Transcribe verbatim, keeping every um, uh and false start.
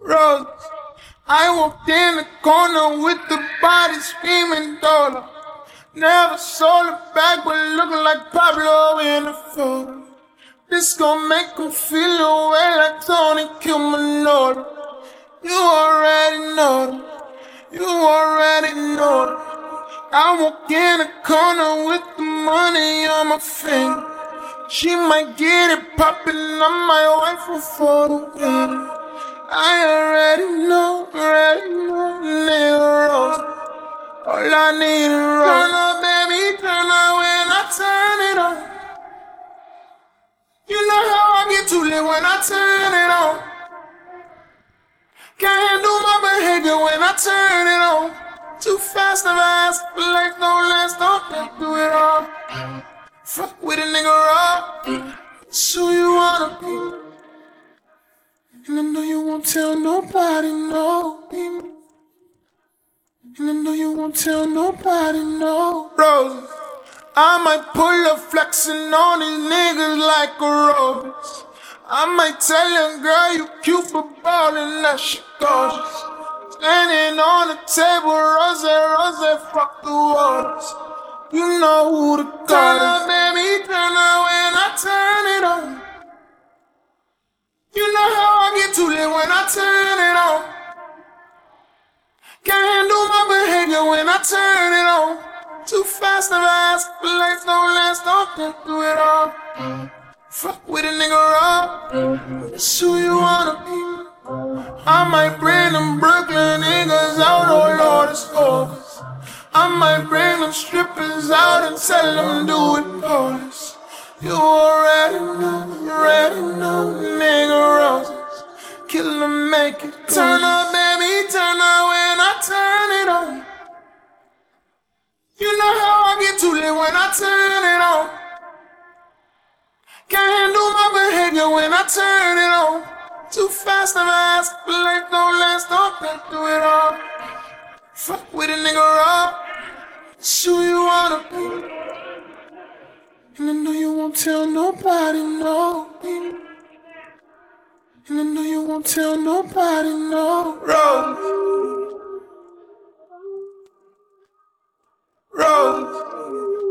Rose. I walked in the corner with the body screaming dollar. Never sold it back, but looking like Pablo in a photo. This gon' make him feel away like Tony Kilmanolo. You already know them. You already know them. I walk in the corner with the money on my finger. She might get it poppin', I might wife her for the winter. I already know, already know, nigga Rose. All I need is Rose. Turn up, baby, turn up when I turn it on. You know how I get too lit when I turn it on. Can't handle my behavior when I turn it on. Too fast and fast, life don't last, don't let do it all. Fuck with a nigga raw, it's who you wanna be. And I know you won't tell nobody, no. And I know you won't tell nobody, no. Roses, I might pull up flexing on these niggas like a Robins. I might tell your girl you cute for ballin', that shit gorgeous. Standing on the table, rose, rose, fuck the waters. You know who to call. Turn up, baby, turn up when I turn it on. You know how I get too lit when I turn it on. Can't handle my behavior when I turn it on. Too fast and fast, life don't last, don't think do it all. Fuck with a nigga raw, it's who you wanna be. I might bring them Brooklyn niggas out, oh Lord, it's focus. I might bring them strippers out and tell them do it for us. You already know, you already know, nigga Roses. Kill them, make it turn up, baby, turn up when I turn it on. You know how I get too lit when I turn it on. Can't handle my behavior when I turn it on. Too fast and fast, life don't last, don't let do it all. Fuck with a nigga raw, it's who you wanna be. And I know you won't tell nobody, no. And I know you won't tell nobody, no. Rose, Rose.